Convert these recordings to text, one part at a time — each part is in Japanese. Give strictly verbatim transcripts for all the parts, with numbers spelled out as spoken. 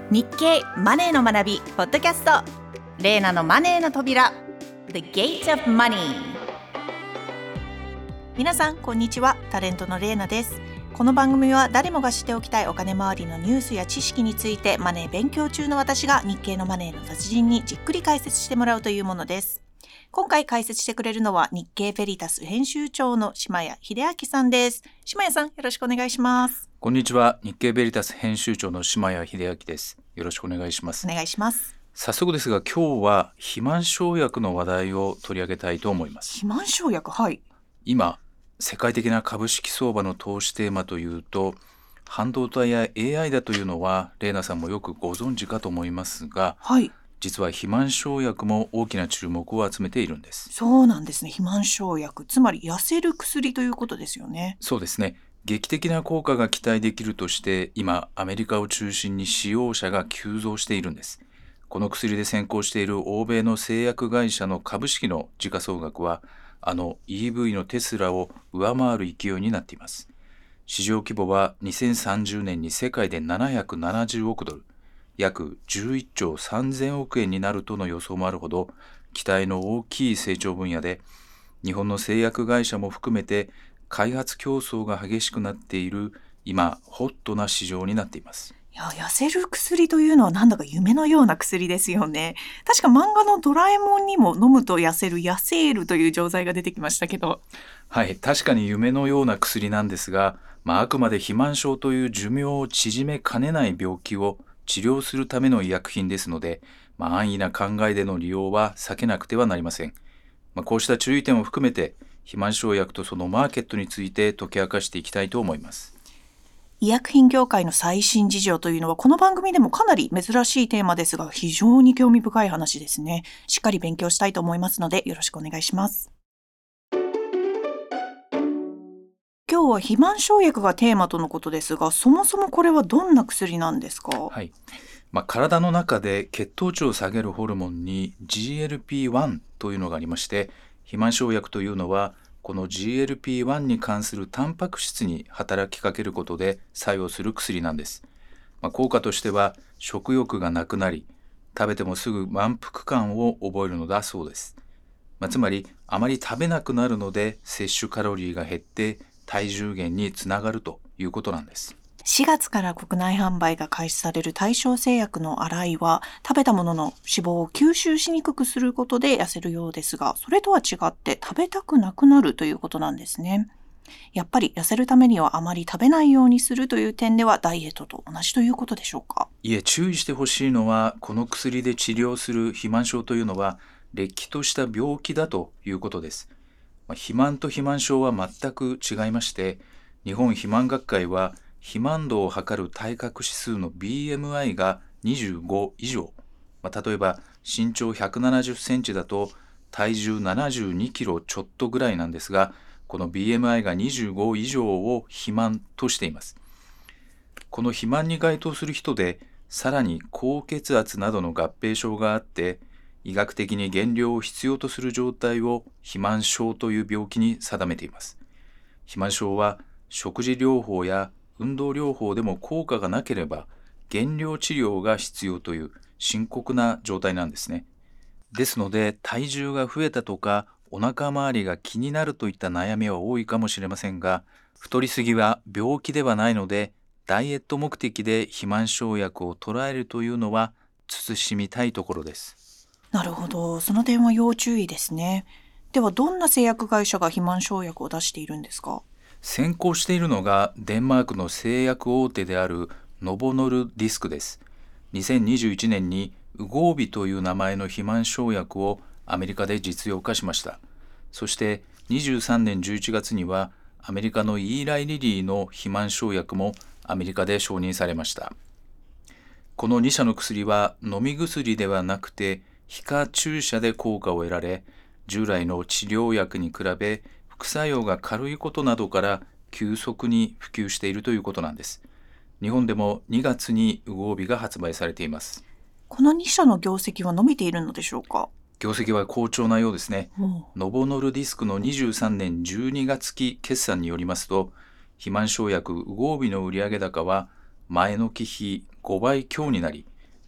日経マネーの学びポッドキャスト、レーナのマネーの扉 The Gate of Money。 皆さんこんにちは、タレントのレーナです。この番組は誰もが知っておきたいお金周りのニュースや知識について、マネー勉強中の私が日経のマネーの達人にじっくり解説してもらうというものです。今回解説してくれるのは日経ベリタス編集長の島谷秀明さんです。島谷さん、よろしくお願いします。 こんにちは、日経ベリタス編集長の島谷秀明です。よろしくお願いします。 お願いします。 早速ですが、今日は肥満生薬の話題を取り上げたいと思います。 肥満生薬、はい。 今世界的な株式相場の投資テーマというと、半導体や エーアイ だというのはレーナさんもよくご存知かと思いますが、 はい、 実は肥満生薬も大きな注目を集めているんです。 そうなんですね。肥満生薬、つまり痩せる薬ということですよね。 そうですね。劇的な効果が期待できるとして、今アメリカを中心に使用者が急増しているんです。この薬で先行している欧米の製薬会社の株式の時価総額は、あの イーブイ のテスラを上回る勢いになっています。市場規模はにせんさんじゅうねんに世界でななひゃくななじゅうおくドル、約じゅういっちょうさんぜんおくえんになるとの予想もあるほど、期待の大きい成長分野で、日本の製薬会社も含めて開発競争が激しくなっている今、ホットな市場になっています。 いや、痩せる薬というのはなんだか夢のような薬ですよね。確か漫画のドラえもんにも飲むと痩せるヤセールという錠剤が出てきましたけど。 はい、確かに夢のような薬なんですが、まあ、あくまで肥満症という寿命を縮めかねない病気を治療するための医薬品ですので、まあ、安易な考えでの利用は避けなくてはなりません。まあ、こうした注意点を含めて、肥満生薬とそのマーケットについて解き明かしていきたいと思います。 医薬品業界の最新事情というのはこの番組でもかなり珍しいテーマですが、非常に興味深い話ですね。しっかり勉強したいと思いますのでよろしくお願いします。今日は肥満生薬がテーマとのことですが、そもそもこれはどんな薬なんですか？ はい、まあ、体の中で血糖値を下げるホルモンに ジーエルピーワン というのがありまして、肥満生薬というのはこの ジーエルピーワン に関するタンパク質に働きかけることで作用する薬なんです。まあ、効果としては食欲がなくなり、食べてもすぐ満腹感を覚えるのだそうです。まあ、つまりあまり食べなくなるので摂取カロリーが減って体重減につながるということなんです。 しがつから国内販売が開始される大正製薬のアライは、食べたものの脂肪を吸収しにくくすることで痩せるようですが、それとは違って食べたくなくなるということなんですね。やっぱり痩せるためにはあまり食べないようにするという点ではダイエットと同じということでしょうか？ いえ、注意してほしいのは、この薬で治療する肥満症というのはれっきとした病気だということです。まあ、肥満と肥満症は全く違いまして、日本肥満学会は肥満度を測る体格指数の ビーエムアイ がにじゅうご以上、まあ、例えば身長ひゃくななじゅっセンチだと体重ななじゅうにキロちょっとぐらいなんですが、この ビーエムアイ がにじゅうご以上を肥満としています。この肥満に該当する人で、さらに高血圧などの合併症があって、医学的に減量を必要とする状態を肥満症という病気に定めています。肥満症は食事療法や運動療法でも効果がなければ減量治療が必要という深刻な状態なんですね。ですので、体重が増えたとかお腹周りが気になるといった悩みは多いかもしれませんが、太りすぎは病気ではないので、ダイエット目的で肥満生薬を捉えるというのは慎みたいところです。 なるほど、その点は要注意ですね。ではどんな製薬会社が肥満生薬を出しているんですか？ 先行しているのがデンマークの製薬大手であるノボノルディスクです。にせんにじゅういちねんにウゴービという名前の肥満生薬をアメリカで実用化しました。そしてにじゅうさんねんじゅういちがつにはアメリカのイーライリリーの肥満生薬もアメリカで承認されました。このに社の薬は飲み薬ではなくて皮下注射で効果を得られ、従来の治療薬に比べ副作用が軽いことなどから急速に普及しているということなんです。日本でもにがつにウゴービが発売されています。 このに社の業績は伸びているのでしょうか？ 業績は好調なようですね。 うん、 ノボノルディスクのにじゅうさんねんじゅうにがつ期決算によりますと、肥満生薬ウゴービの売上高は前の期比ごばい強になり、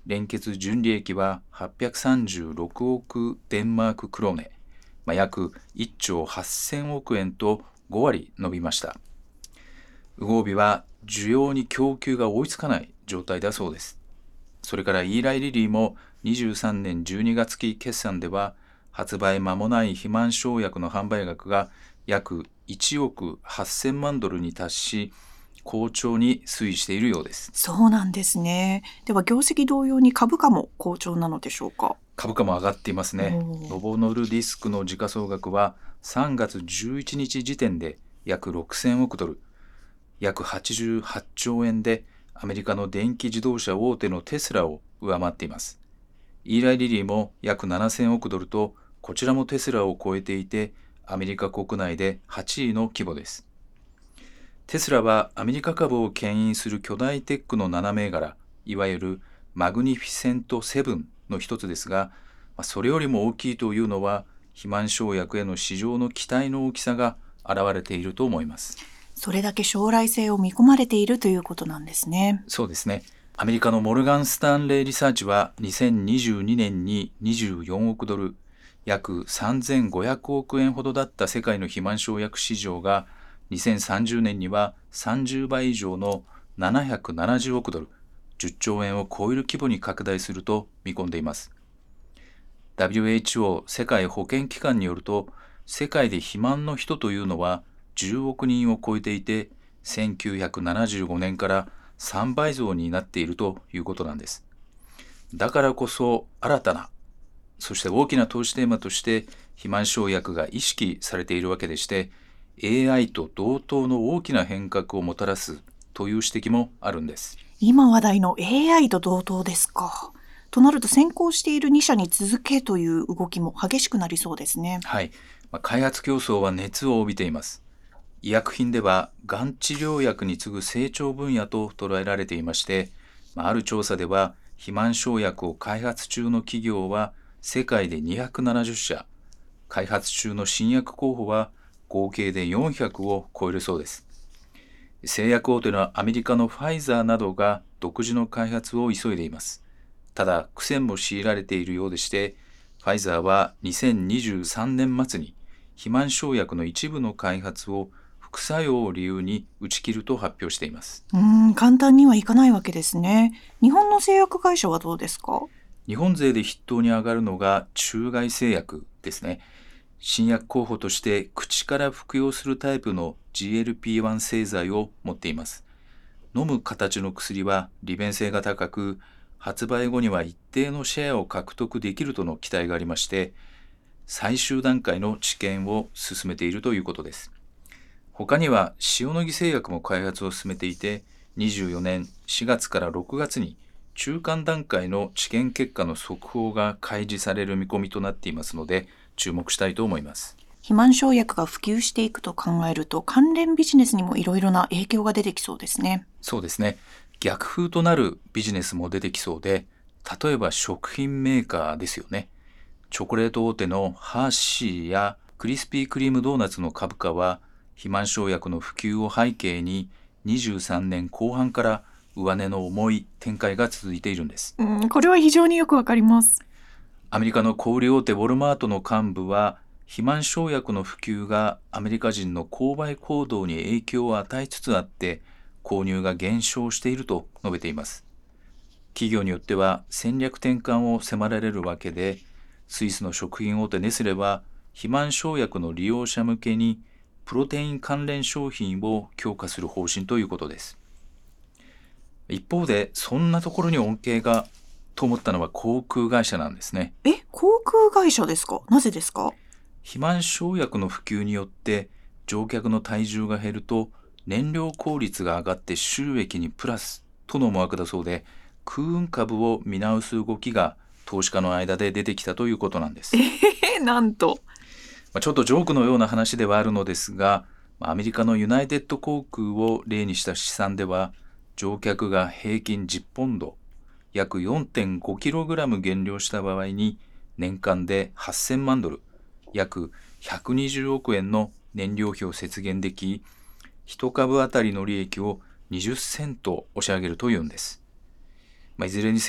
連結純利益ははっぴゃくさんじゅうろくおくデンマーククローネ、まあ、約いっちょうはっせんおくえんとごわり伸びました。ウゴービは需要に供給が追いつかない状態だそうです。それからイーライリリーもにじゅうさんねんじゅうにがつ期決算では発売間もない肥満生薬の販売額が約いちおくはっせんまんドルに達し、好調に推移しているようです。 そうなんですね。では業績同様に株価も好調なのでしょうか？ 株価も上がっていますね。ノボノルディスクの時価総額はさんがつじゅういちにち時点で約ろくせんおくドル、約はちじゅうはっちょうえんでアメリカの電気自動車大手のテスラを上回っています。イーライリリーも約ななせんおくドルと、こちらもテスラを超えていて、アメリカ国内ではちいの規模です。テスラはアメリカ株を牽引する巨大テックのなな銘柄、いわゆるマグニフィセントセブンの一つですが、それよりも大きいというのは、肥満生薬への市場の期待の大きさが現れていると思います。 それだけ将来性を見込まれているということなんですね。 そうですね。アメリカのモルガン・スタンレーリサーチはにせんにじゅうにねんににじゅうよんおくドル、約さんぜんごひゃくおくえんほどだった世界の肥満生薬市場がにせんさんじゅうねんにはさんじゅうばい以上のななひゃくななじゅうおくドル、じゅっちょうえんを超える規模に拡大すると見込んでいます。ダブリューエイチオー 世界保健機関によると、世界で肥満の人というのはじゅうおくにんを超えていて、せんきゅうひゃくななじゅうごねんからさんばい増になっているということなんです。だからこそ新たな、そして大きな投資テーマとして肥満生薬が意識されているわけでして、エーアイ と同等の大きな変革をもたらすという指摘もあるんです。 今話題の エーアイ と同等ですか。となると先行しているに社に続けという動きも激しくなりそうですね。 はい、まあ、開発競争は熱を帯びています。医薬品ではがん治療薬に次ぐ成長分野と捉えられていまして、まあ、ある調査では肥満生薬を開発中の企業は世界でにひゃくななじゅっしゃ、開発中の新薬候補は合計でよんひゃくを超えるそうです。製薬大手のアメリカのファイザーなどが独自の開発を急いでいます。ただ苦戦も強いられているようでして、ファイザーはにせんにじゅうさんねん末に肥満生薬の一部の開発を副作用を理由に打ち切ると発表しています。 うーん、簡単にはいかないわけですね。日本の製薬会社はどうですか？ 日本勢で筆頭に上がるのが中外製薬ですね。新薬候補として口から服用するタイプの ジーエルピーワン 製剤を持っています。飲む形の薬は利便性が高く、発売後には一定のシェアを獲得できるとの期待がありまして、最終段階の治験を進めているということです。他には塩野義製薬も開発を進めていて、にじゅうよねんしがつからろくがつに中間段階の治験結果の速報が開示される見込みとなっていますので、注目したいと思います。 肥満生薬が普及していくと考えると、関連ビジネスにもいろいろな影響が出てきそうですね。 そうですね。逆風となるビジネスも出てきそうで、例えば食品メーカーですよね。チョコレート大手のハーシーやクリスピークリームドーナツの株価は、肥満生薬の普及を背景ににじゅうさんねんこう半から上値の重い展開が続いているんです。 うん、これは非常によくわかります。 アメリカの小売大手ウォルマートの幹部は、肥満生薬の普及がアメリカ人の購買行動に影響を与えつつあって、購入が減少していると述べています。企業によっては戦略転換を迫られるわけで、スイスの食品大手ネスレは肥満生薬の利用者向けにプロテイン関連商品を強化する方針ということです。一方で、そんなところに恩恵がと思ったのは航空会社なんですね。 え、航空会社ですか？なぜですか？ 肥満生薬の普及によって乗客の体重が減ると燃料効率が上がって収益にプラスとの思惑だそうで、空運株を見直す動きが投資家の間で出てきたということなんです。 えー、なんと。 ちょっとジョークのような話ではあるのですが、アメリカのユナイテッド航空を例にした試算では、乗客が平均じゅっポンド、約 よんてんごキログラム 減量した場合に年間ではっせんまんドル、約ひゃくにじゅうおくえんの燃料費を節減でき、いち株あたりの利益をにじゅっセント押し上げるというんです。まあ、いずれにせよ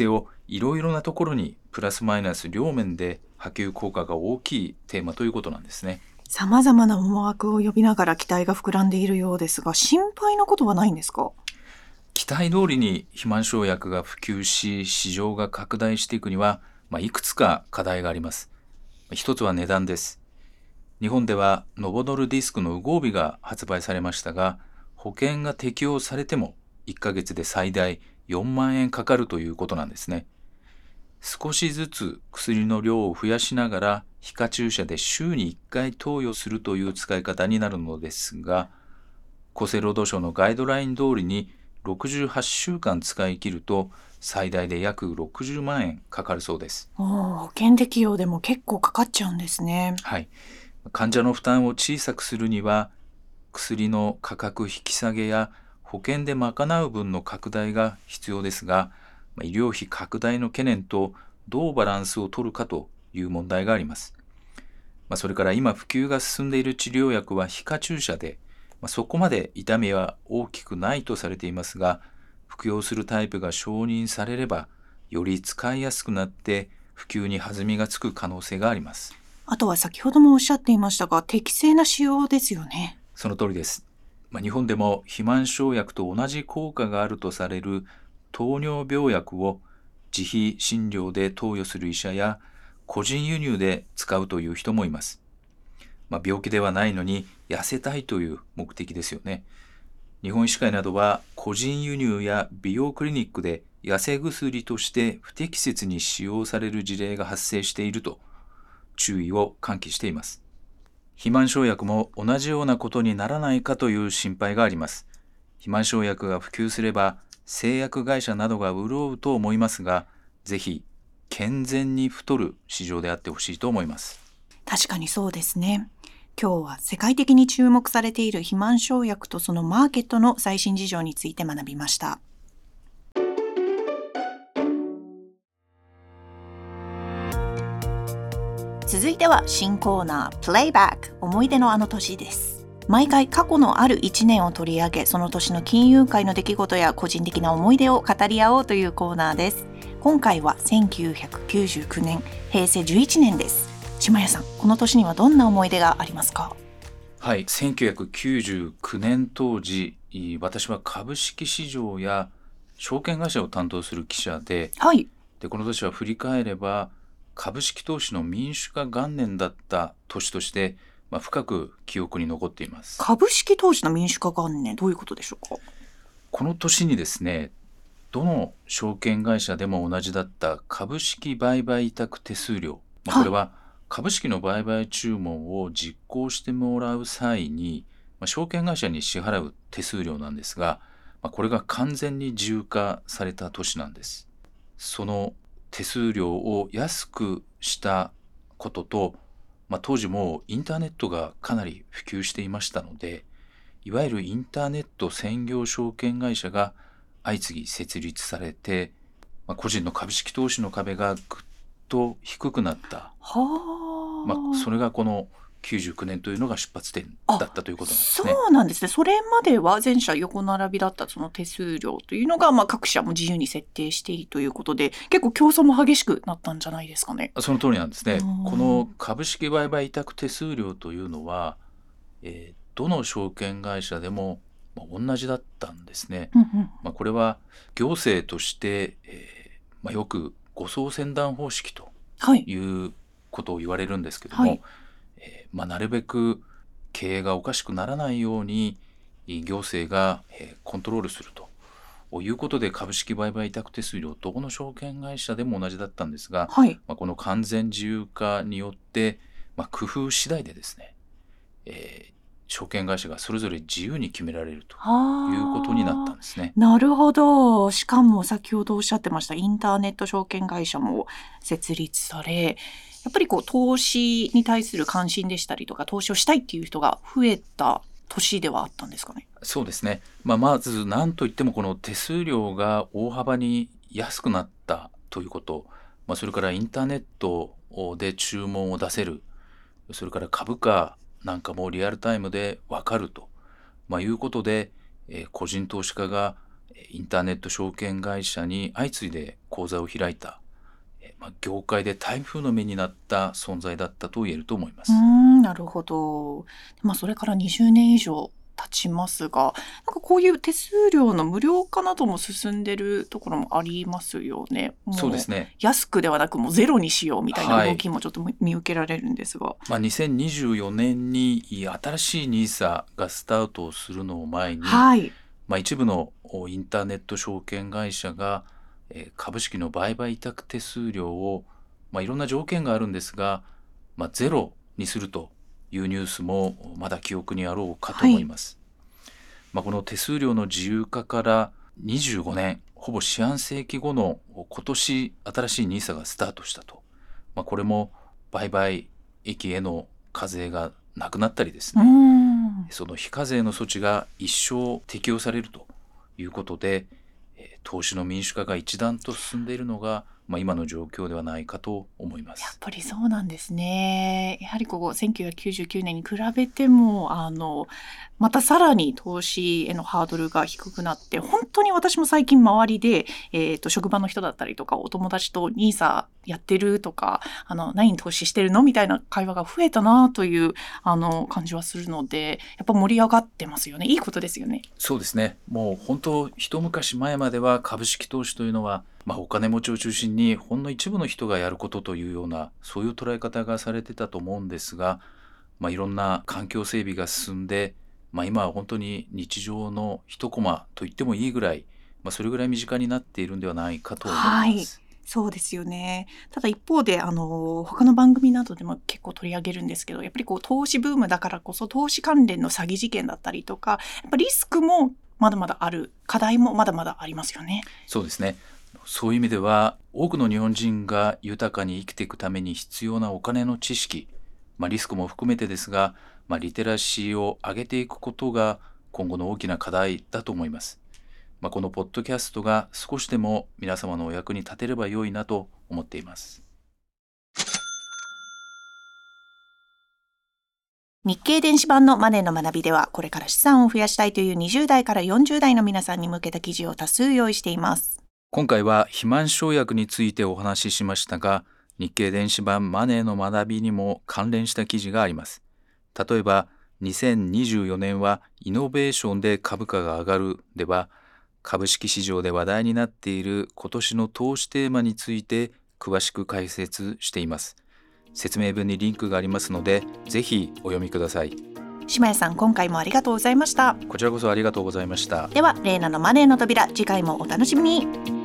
いろいろなところにプラスマイナス両面で波及効果が大きいテーマということなんですね。 様々な思惑を呼びながら期待が膨らんでいるようですが、心配なことはないんですか？ 期待通りに肥満症薬が普及し市場が拡大していくには、まあ、いくつか課題があります。一つは値段です。日本ではノボノルディスクのウゴービが発売されましたが、保険が適用されてもいっかげつで最大よんまんえんかかるということなんですね。少しずつ薬の量を増やしながら皮下注射で週にいっかい投与するという使い方になるのですが、厚生労働省のガイドライン通りにろくじゅうはちしゅうかん使い切ると最大で約ろくじゅうまんえんかかるそうです。 おー、保険適用でも結構かかっちゃうんですね。 はい。患者の負担を小さくするには薬の価格引き下げや保険で賄う分の拡大が必要ですが、医療費拡大の懸念とどうバランスを取るかという問題があります。それから今普及が進んでいる治療薬は皮下注射で、そこまで痛みは大きくないとされていますが、服用するタイプが承認されればより使いやすくなって普及に弾みがつく可能性があります。 あとは先ほどもおっしゃっていましたが、適正な使用ですよね。 その通りです。まあ、日本でも肥満症薬と同じ効果があるとされる糖尿病薬を自費診療で投与する医者や個人輸入で使うという人もいます。まあ、病気ではないのに痩せたいという目的ですよね。日本医師会などは個人輸入や美容クリニックで痩せ薬として不適切に使用される事例が発生していると注意を喚起しています。肥満症薬も同じようなことにならないかという心配があります。肥満症薬が普及すれば製薬会社などが潤うと思いますが、ぜひ健全に太る市場であってほしいと思います。 確かにそうですね。今日は世界的に注目されている肥満症薬とそのマーケットの最新事情について学びました。続いては新コーナープレイバック、思い出のあの年です。毎回過去のあるいちねんを取り上げ、その年の金融界の出来事や個人的な思い出を語り合おうというコーナーです。今回はせんきゅうひゃくきゅうじゅうきゅうねん、へいせいじゅういちねんです。島谷さん、この年にはどんな思い出がありますか？ はい、せんきゅうひゃくきゅうじゅうきゅうねん当時、私は株式市場や証券会社を担当する記者で、 はい。 でこの年は振り返れば株式投資の民主化元年だった年として、まあ、深く記憶に残っています。 株式投資の民主化元年、どういうことでしょうか？ この年にですね、どの証券会社でも同じだった株式売買委託手数料、まあ、これは株式の売買注文を実行してもらう際に、まあ、証券会社に支払う手数料なんですが、まあ、これが完全に自由化された年なんです。その手数料を安くしたことと、まあ、当時もインターネットがかなり普及していましたので、いわゆるインターネット専業証券会社が相次ぎ設立されて、まあ、個人の株式投資の壁がぐっと低くなった、 はあ、 まあ、それがこのきゅうじゅうきゅうねんというのが出発点だったということなんですね。 そうなんですね。それまでは全社横並びだったその手数料というのが、まあ、各社も自由に設定していいということで、結構競争も激しくなったんじゃないですかね。 その通りなんですね。 うんこの株式売買委託手数料というのは、えーどの証券会社でもまあ同じだったんですね。 うんうん、 まあ、これは行政として、えーまあ、よく護送船団方式とはい。 いうことを言われるんですけども、 はいえーまあ、なるべく経営がおかしくならないように行政が、えーコントロールするということで、株式売買委託手数料どこの証券会社でも同じだったんですが、 はい。 まあ、この完全自由化によって、まあ、工夫次第でですね、えー証券会社がそれぞれ自由に決められるということになったんですね。 なるほど。しかも先ほどおっしゃってましたインターネット証券会社も設立され、やっぱりこう投資に対する関心でしたりとか、投資をしたいっていう人が増えた年ではあったんですかね。 そうですね。まあ、まず何といってもこの手数料が大幅に安くなったということ、まあ、それからインターネットで注文を出せる、それから株価なんかもリアルタイムで分かると、まあ、いうことで、えー個人投資家がえーインターネット証券会社に相次いで口座を開いたまあ、業界で台風の目になった存在だったと言えると思います。 うーん、なるほど。まあ、それからにじゅうねん以上経ちますが、なんかこういう手数料の無料化なども進んでるところもありますよね。もそうですね。 安くではなくもうゼロにしようみたいな動きもちょっと見受けられるんですが、 まあ、にせんにじゅうよねんに新しい ニーサ がスタートをするのを前に、 はい。 まあ、一部のインターネット証券会社がえー株式の売買委託手数料を、まあ、いろんな条件があるんですが、まあ、ゼロにするというニュースもまだ記憶にあろうかと思います。まあ、この手数料の自由化からにじゅうごねん、ほぼ四半世紀後の今年新しい ニーサ がスタートしたと。まあ、これも売買益への課税がなくなったりですうーね、 ん。 その非課税の措置が一生適用されるということで、えー投資の民主化が一段と進んでいるのが、まあ、今の状況ではないかと思いまやっす。 ぱりそうなんですね。やはりここせんきゅうひゃくきゅうじゅうきゅうねんに比べてもあのまたさらに投資へのハードルが低くなって、本当に私も最近周りで、えー、と職場の人だったりとかお友達と ニーサ やってるとか、あの何に投資してるのみたいな会話が増えたなというあの感じはするので、やっぱ盛り上がってますよね。いいことですよね。 そうですね。もう本当一昔前までは株式投資というのは、まあ、お金持ちを中心にほんの一部の人がやることというような、そういう捉え方がされてたと思うんですが、まあ、いろんな環境整備が進んで、まあ、今は本当に日常の一コマと言ってもいいぐらい、まあ、それぐらい身近になっているんではないかと思いはい。 ます。 そうですよね。ただ一方で、あの、他の番組などでも結構取り上げるんですけど、やっぱりこう投資ブームだからこそ投資関連の詐欺事件だったりとか、やっぱリスクもまだまだある、課題もまだまだありますよね。 そうですね。そういう意味では多くの日本人が豊かに生きていくために必要なお金の知識、まあ、リスクも含めてですが、まあ、リテラシーを上げていくことが今後の大きな課題だと思います。まあ、このポッドキャストが少しでも皆様のお役に立てれば良いなと思っています。 日経電子版のマネーの学びでは、これから資産を増やしたいというにじゅう代からよんじゅう代の皆さんに向けた記事を多数用意しています。 今回は肥満生薬についてお話ししましたが、日経電子版マネーの学びにも関連した記事があります。例えばにせんにじゅうよねんはイノベーションで株価が上がるでは、株式市場で話題になっている今年の投資テーマについて詳しく解説しています。説明文にリンクがありますので、ぜひお読みください。 島谷さん、今回もありがとうございました。 こちらこそありがとうございました。 では、レイナのマネーの扉、次回もお楽しみに。